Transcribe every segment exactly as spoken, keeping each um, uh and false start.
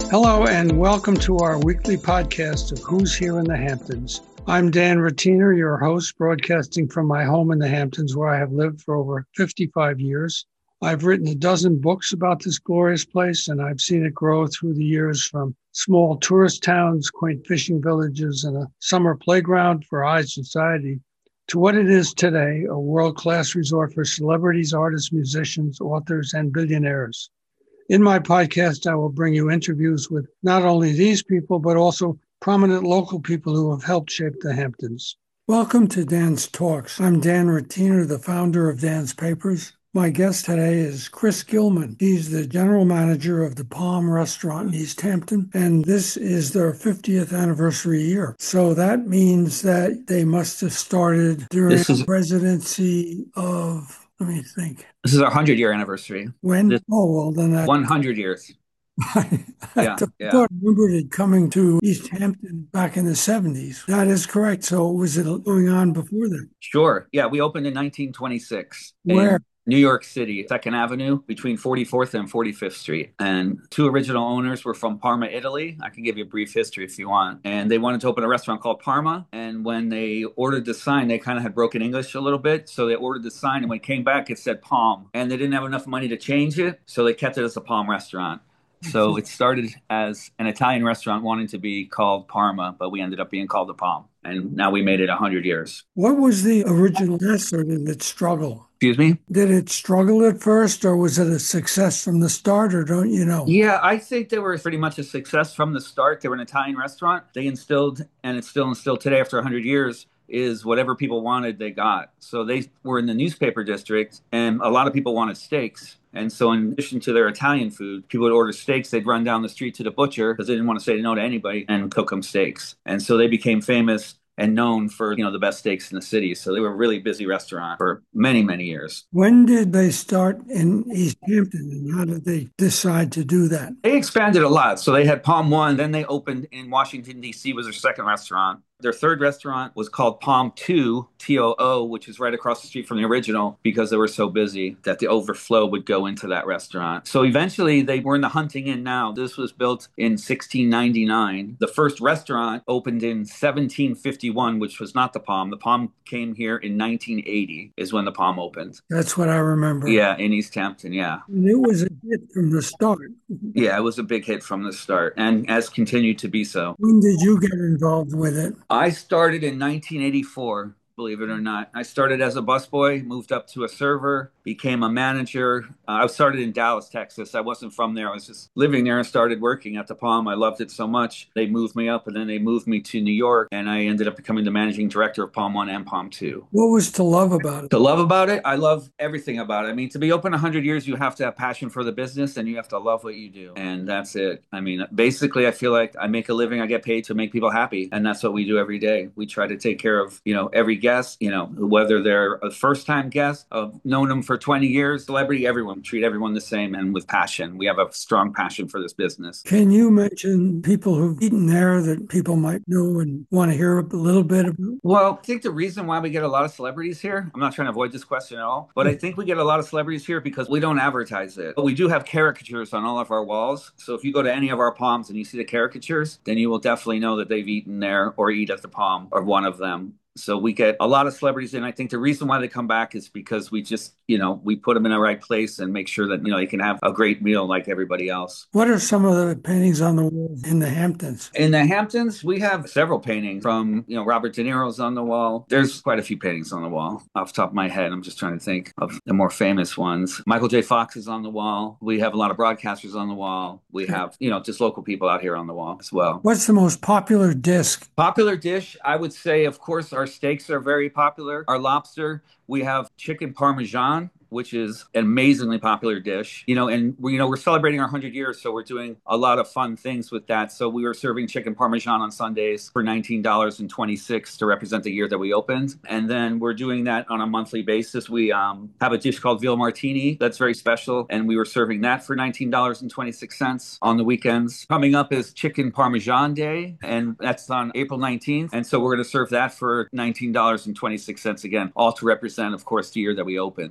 Hello and welcome to our weekly podcast of Who's Here in the Hamptons. I'm Dan Ratiner, your host, broadcasting from my home in the Hamptons, where I have lived for over fifty-five years. I've written a dozen books about this glorious place, and I've seen it grow through the years from small tourist towns, quaint fishing villages, and a summer playground for high society to what it is today, a world-class resort for celebrities, artists, musicians, authors, and billionaires. In my podcast, I will bring you interviews with not only these people, but also prominent local people who have helped shape the Hamptons. Welcome to Dan's Talks. I'm Dan Ratiner, the founder of Dan's Papers. My guest today is Chris Gilman. He's the general manager of the Palm Restaurant in East Hampton, and this is their fiftieth anniversary year. So that means that they must have started during This is- the presidency of... Let me think. This is our hundred-year anniversary. When? This- oh, well, then that... one hundred years. I, I Yeah, thought, yeah. I remembered it coming to East Hampton back in the seventies. That is correct. So was it going on before that? Sure. Yeah, we opened in nineteen twenty-six. Where? In New York City, second Avenue, between forty-fourth and forty-fifth Street. And two original owners were from Parma, Italy. I can give you a brief history if you want. And they wanted to open a restaurant called Parma. And when they ordered the sign, they kind of had broken English a little bit. So they ordered the sign, and when it came back, it said Palm. And they didn't have enough money to change it, so they kept it as a Palm restaurant. So it started as an Italian restaurant wanting to be called Parma, but we ended up being called the Palm. And now we made it one hundred years. What was the original test, or did it struggle? Excuse me? Did it struggle at first, or was it a success from the start, or don't you know? Yeah, I think they were pretty much a success from the start. They were an Italian restaurant. They instilled, and it's still instilled today after one hundred years, is whatever people wanted, they got. So they were in the newspaper district, and a lot of people wanted steaks. And so in addition to their Italian food, people would order steaks. They'd run down the street to the butcher because they didn't want to say no to anybody and cook them steaks. And so they became famous and known for, you know, the best steaks in the city. So they were a really busy restaurant for many, many years. When did they start in East Hampton, and how did they decide to do that? They expanded a lot. So they had Palm One, then they opened in Washington, D C was their second restaurant. Their third restaurant was called Palm Two, T O O, which is right across the street from the original, because they were so busy that the overflow would go into that restaurant. So eventually they were in the Hunting Inn now. This was built in sixteen ninety-nine. The first restaurant opened in seventeen fifty-one, which was not the Palm. The Palm came here in nineteen eighty is when the Palm opened. That's what I remember. Yeah, in East Hampton, yeah. And it was a hit from the start. Yeah, it was a big hit from the start and has continued to be so. When did you get involved with it? I started in nineteen eighty-four, believe it or not. I started as a busboy, moved up to a server, became a manager. Uh, I started in Dallas, Texas. I wasn't from there. I was just living there and started working at the Palm. I loved it so much. They moved me up, and then they moved me to New York, and I ended up becoming the managing director of Palm One and Palm Two. What was to love about it? To love about it? I love everything about it. I mean, to be open one hundred years, you have to have passion for the business, and you have to love what you do. And that's it. I mean, basically, I feel like I make a living. I get paid to make people happy, and that's what we do every day. We try to take care of, you know, every guest, you know, whether they're a first-time guest, I've known them for twenty years, celebrity, everyone, treat everyone the same and with passion. We have a strong passion for this business. Can you mention people who've eaten there that people might know and want to hear a little bit about? Well, I think the reason why we get a lot of celebrities here, I'm not trying to avoid this question at all, but I think we get a lot of celebrities here because we don't advertise it. But we do have caricatures on all of our walls. So if you go to any of our Palms and you see the caricatures, then you will definitely know that they've eaten there or eat at the Palm or one of them. So we get a lot of celebrities in. I think the reason why they come back is because we just, you know, we put them in the right place and make sure that, you know, they can have a great meal like everybody else. What are some of the paintings on the wall in the Hamptons? In the Hamptons, we have several paintings from, you know, Robert De Niro's on the wall. There's quite a few paintings on the wall. Off the top of my head, I'm just trying to think of the more famous ones. Michael J. Fox is on the wall. We have a lot of broadcasters on the wall. We have, you know, just local people out here on the wall as well. What's the most popular dish? Popular dish, I would say, of course, our steaks are very popular. Our lobster, we have chicken parmesan, which is an amazingly popular dish. You know, and we, you know, we're celebrating our one hundred years, so we're doing a lot of fun things with that. So we were serving chicken parmesan on Sundays for nineteen dollars and twenty-six cents to represent the year that we opened. And then we're doing that on a monthly basis. We um, have a dish called veal martini that's very special, and we were serving that for nineteen dollars and twenty-six cents on the weekends. Coming up is Chicken Parmesan Day, and that's on April nineteenth. And so we're going to serve that for nineteen dollars and twenty-six cents again, all to represent, of course, the year that we opened. And we're going to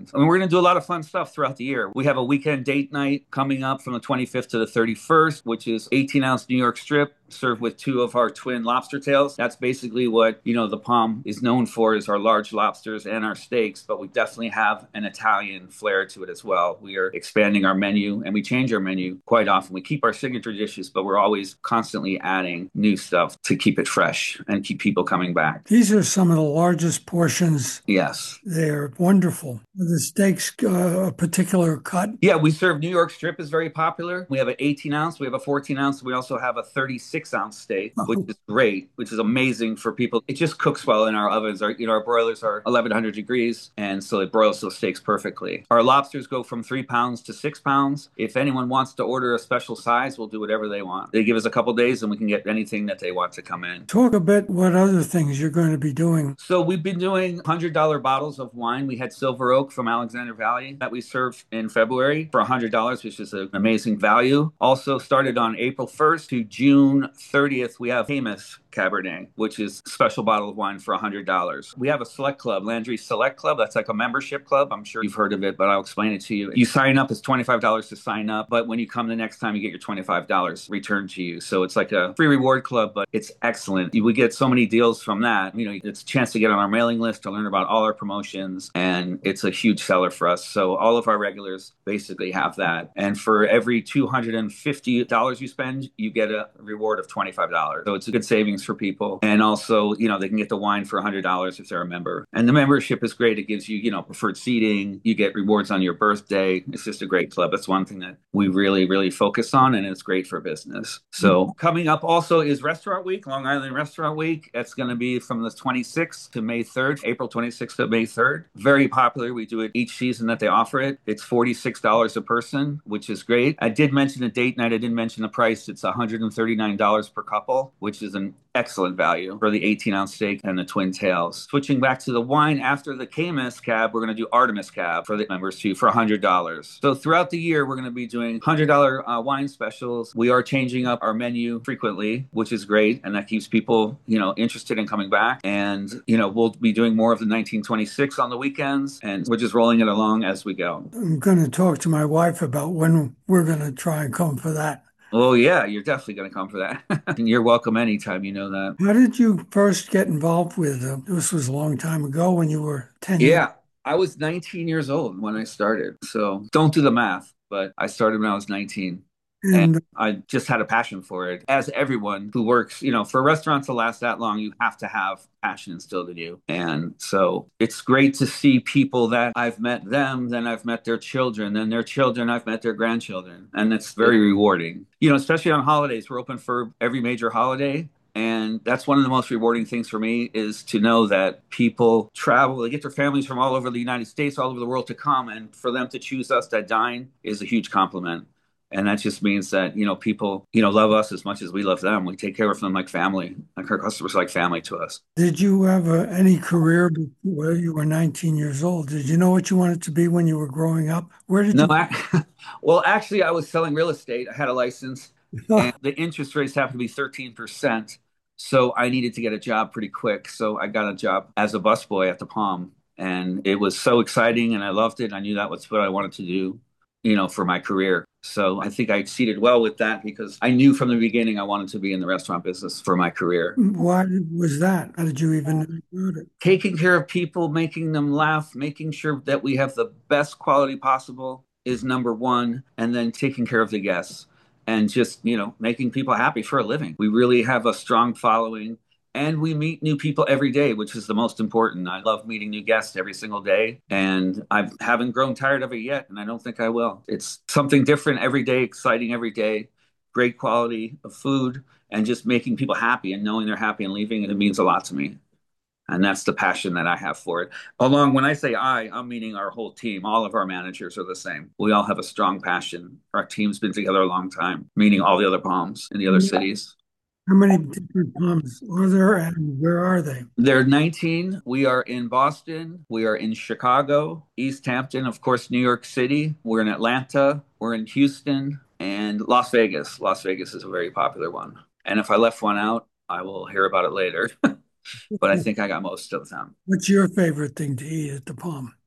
to do a lot of fun stuff throughout the year. We have a weekend date night coming up from the twenty-fifth to the thirty-first, which is eighteen ounce New York strip served with two of our twin lobster tails. That's basically what, you know, the Palm is known for, is our large lobsters and our steaks, but we definitely have an Italian flair to it as well. We are expanding our menu, and we change our menu quite often. We keep our signature dishes, but we're always constantly adding new stuff to keep it fresh and keep people coming back. These are some of the largest portions. Yes. They're wonderful. The steaks, uh, a particular cut? Yeah, we serve New York strip is very popular. We have an eighteen ounce, we have a fourteen ounce, we also have a thirty-six ounce steak, Oh. which is great, which is amazing for people. It just cooks well in our ovens. Our, you know, our broilers are eleven hundred degrees, and so it broils those steaks perfectly. Our lobsters go from three pounds to six pounds. If anyone wants to order a special size, we'll do whatever they want. They give us a couple days and we can get anything that they want to come in. Talk a bit what other things you're going to be doing. So we've been doing one hundred dollar bottles of wine. We had Silver Oak from Alexander Valley that we served in February for one hundred dollars, which is an amazing value. Also started on April first to June thirtieth, we have Famous Cabernet, which is a special bottle of wine for one hundred dollars. We have a select club, Landry Select Club. That's like a membership club. I'm sure you've heard of it, but I'll explain it to you. You sign up, it's twenty-five dollars to sign up, but when you come the next time, you get your twenty-five dollars returned to you. So it's like a free reward club, but it's excellent. We get so many deals from that. You know, it's a chance to get on our mailing list, to learn about all our promotions, and it's a huge seller for us. So all of our regulars basically have that. And for every two hundred fifty dollars you spend, you get a reward of twenty-five dollars. So it's a good savings for people. And also, you know, they can get the wine for one hundred dollars if they're a member. And the membership is great. It gives you, you know, preferred seating. You get rewards on your birthday. It's just a great club. That's one thing that we really, really focus on, and it's great for business. So mm-hmm. Coming up also is Restaurant Week, Long Island Restaurant Week. It's going to be from the twenty-sixth to May third, April twenty-sixth to May third. Very popular. We do it each season that they offer it. It's forty-six dollars a person, which is great. I did mention the date night. I didn't mention the price. It's one hundred thirty-nine dollars per couple, which is an excellent value for the eighteen ounce steak and the twin tails. Switching back to the wine, after the Caymus Cab, we're going to do Artemis Cab for the members too for one hundred dollars. So throughout the year, we're going to be doing one hundred dollars uh, wine specials. We are changing up our menu frequently, which is great. And that keeps people, you know, interested in coming back. And, you know, we'll be doing more of the nineteen twenty-six on the weekends, and we're just rolling it along as we go. I'm going to talk to my wife about when we're going to try and come for that. Oh, yeah, you're definitely going to come for that. And you're welcome anytime, you know that. How did you first get involved with uh, this? Was a long time ago when you were ten. Yeah, I was nineteen years old when I started. So don't do the math, but I started when I was nineteen. And, and I just had a passion for it. As everyone who works, you know, for restaurants to last that long, you have to have passion instilled in you. And so it's great to see people that I've met them, then I've met their children, then their children, I've met their grandchildren. And it's very rewarding. You know, especially on holidays, we're open for every major holiday. And that's one of the most rewarding things for me, is to know that people travel, they get their families from all over the United States, all over the world to come. And for them to choose us to dine is a huge compliment. And that just means that, you know, people, you know, love us as much as we love them. We take care of them like family. Like our customers are like family to us. Did you have a, any career before you were nineteen years old? Did you know what you wanted to be when you were growing up? Where did no, you? I, well, actually, I was selling real estate. I had a license, and the interest rates happened to be thirteen percent. So I needed to get a job pretty quick. So I got a job as a busboy at the Palm. And it was so exciting, and I loved it. I knew that was what I wanted to do, you know, for my career. So I think I exceeded well with that, because I knew from the beginning I wanted to be in the restaurant business for my career. Why was that? How did you even know it? Taking care of people, making them laugh, making sure that we have the best quality possible is number one. And then taking care of the guests and just, you know, making people happy for a living. We really have a strong following. And we meet new people every day, which is the most important. I love meeting new guests every single day. And I haven't grown tired of it yet, and I don't think I will. It's something different every day, exciting every day, great quality of food, and just making people happy and knowing they're happy and leaving. And it means a lot to me. And that's the passion that I have for it. Along, when I say I, I'm meaning our whole team. All of our managers are the same. We all have a strong passion. Our team's been together a long time, meaning all the other Palms in the other cities. How many different Palms are there, and where are they? There are nineteen. We are in Boston. We are in Chicago, East Hampton, of course, New York City. We're in Atlanta. We're in Houston, and Las Vegas. Las Vegas is a very popular one. And if I left one out, I will hear about it later. But I think I got most of them. What's your favorite thing to eat at the Palm?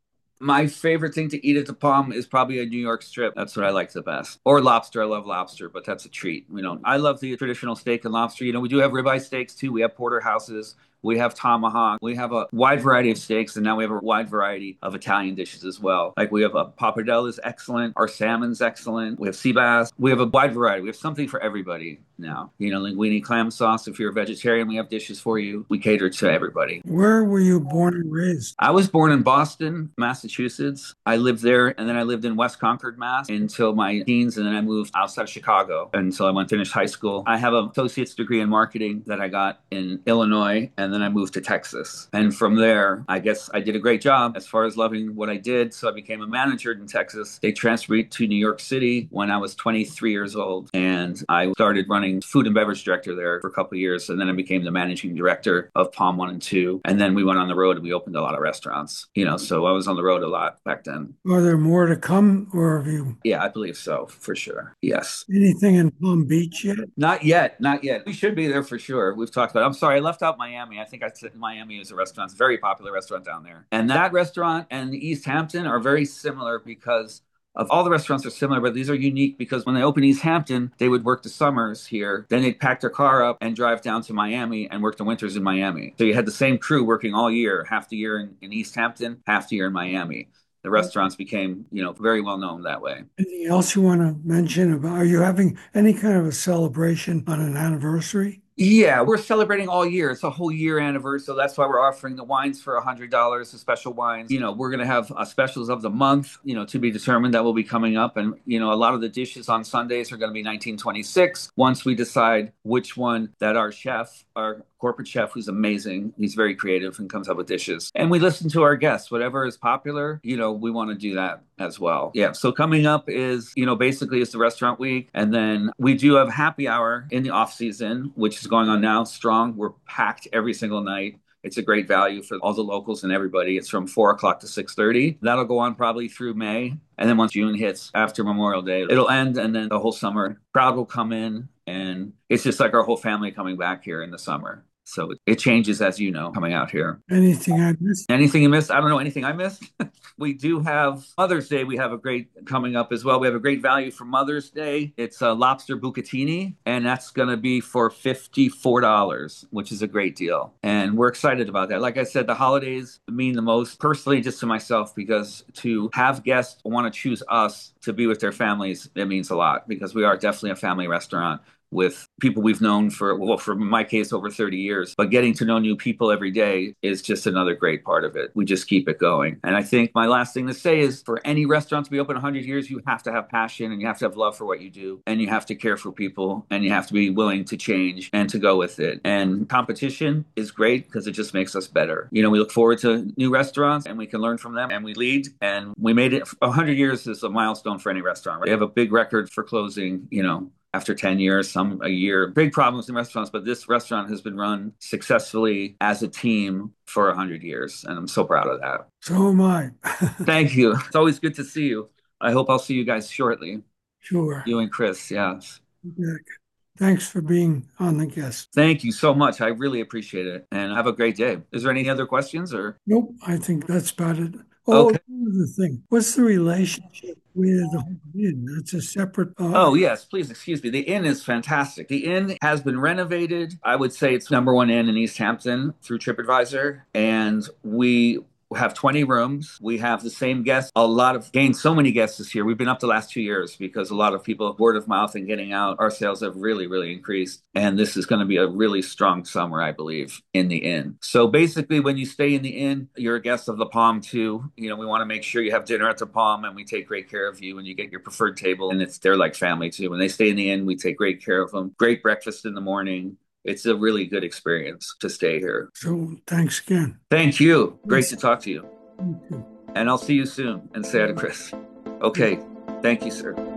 My favorite thing to eat at the Palm is probably a New York strip. That's what I like the best. Or lobster. I love lobster, but that's a treat. You know, I love the traditional steak and lobster. You know, we do have ribeye steaks too. We have porterhouses. We have tomahawk. We have a wide variety of steaks, and now we have a wide variety of Italian dishes as well. Like we have a pappardelle is excellent. Our salmon's excellent. We have sea bass. We have a wide variety. We have something for everybody now. You know, linguine clam sauce. If you're a vegetarian, we have dishes for you. We cater to everybody. Where were you born and raised? I was born in Boston, Massachusetts. I lived there, and then I lived in West Concord, Mass until my teens, and then I moved outside of Chicago until I went to finish high school. I have an associate's degree in marketing that I got in Illinois, and then I moved to Texas. And from there, I guess I did a great job as far as loving what I did. So I became a manager in Texas. They transferred me to New York City when I was twenty-three years old. And I started running food and beverage director there for a couple of years. And then I became the managing director of Palm One and Two. And then we went on the road and we opened a lot of restaurants, you know, so I was on the road a lot back then. Are there more to come, or have you? Yeah, I believe so, for sure. Yes. Anything in Palm Beach yet? Not yet. Not yet. We should be there for sure. We've talked about it. I'm sorry, I left out Miami. I think I said Miami is a restaurant. It's a very popular restaurant down there. And that restaurant and East Hampton are very similar because of all the restaurants are similar, but these are unique because when they opened East Hampton, they would work the summers here. Then they'd pack their car up and drive down to Miami and work the winters in Miami. So you had the same crew working all year, half the year in, in East Hampton, half the year in Miami. The restaurants became, you know, very well known that way. Anything else you want to mention about? Are you having any kind of a celebration on an anniversary? Yeah, we're celebrating all year. It's a whole year anniversary. So that's why we're offering the wines for one hundred dollars, the special wines. You know, we're going to have uh, specials of the month, you know, to be determined that will be coming up. And, you know, a lot of the dishes on Sundays are going to be nineteen twenty-six. Once we decide which one that our chef, our corporate chef, who's amazing, he's very creative and comes up with dishes. And we listen to our guests. Whatever is popular, you know, we want to do that as well. Yeah. So coming up is, you know, basically it's the restaurant week. And then we do have happy hour in the off season, which is going on now strong. We're packed every single night. It's a great value for all the locals and everybody. It's from four o'clock to six thirty. That'll go on probably through May. And then once June hits after Memorial Day, it'll end. And then the whole summer crowd will come in. And it's just like our whole family coming back here in the summer. So it, it changes, as you know, coming out here. Anything I missed? Anything you missed? I don't know anything I missed. We do have Mother's Day. We have a great coming up as well. We have a great value for Mother's Day. It's a lobster bucatini, and that's going to be for fifty-four dollars, which is a great deal. And we're excited about that. Like I said, the holidays mean the most personally just to myself, because to have guests want to choose us to be with their families, it means a lot, because we are definitely a family restaurant with people we've known for, well, for my case, over thirty years. But getting to know new people every day is just another great part of it. We just keep it going. And I think my last thing to say is, for any restaurant to be open one hundred years, you have to have passion and you have to have love for what you do. And you have to care for people and you have to be willing to change and to go with it. And competition is great because it just makes us better. You know, we look forward to new restaurants and we can learn from them and we lead. And we made it, one hundred years is a milestone for any restaurant. Right? We have a big record for closing, you know, after ten years, some a year. Big problems in restaurants, but this restaurant has been run successfully as a team for one hundred years, and I'm so proud of that. So am I. Thank you. It's always good to see you. I hope I'll see you guys shortly. Sure. You and Chris, yes. Thanks for being on the guest. Thank you so much. I really appreciate it, and have a great day. Is there any other questions? Or Nope, I think that's about it. Oh, okay. Another thing. What's the relationship with the inn? That's a separate. Uh, oh, yes. Please excuse me. The inn is fantastic. The inn has been renovated. I would say it's number one inn in East Hampton through TripAdvisor. And we have twenty rooms. We have the same guests. A lot of gained so many guests this year. We've been up the last two years because a lot of people, word of mouth and getting out, our sales have really, really increased. And this is going to be a really strong summer, I believe, in the inn. So basically, when you stay in the inn, you're a guest of the Palm too. You know, we want to make sure you have dinner at the Palm and we take great care of you and you get your preferred table. And it's they're like family too. When they stay in the inn, we take great care of them. Great breakfast in the morning. It's a really good experience to stay here. So thanks again. Thank you. Great to talk to you. Thank you. And I'll see you soon. And say hi to Chris. Okay. Thank you, sir.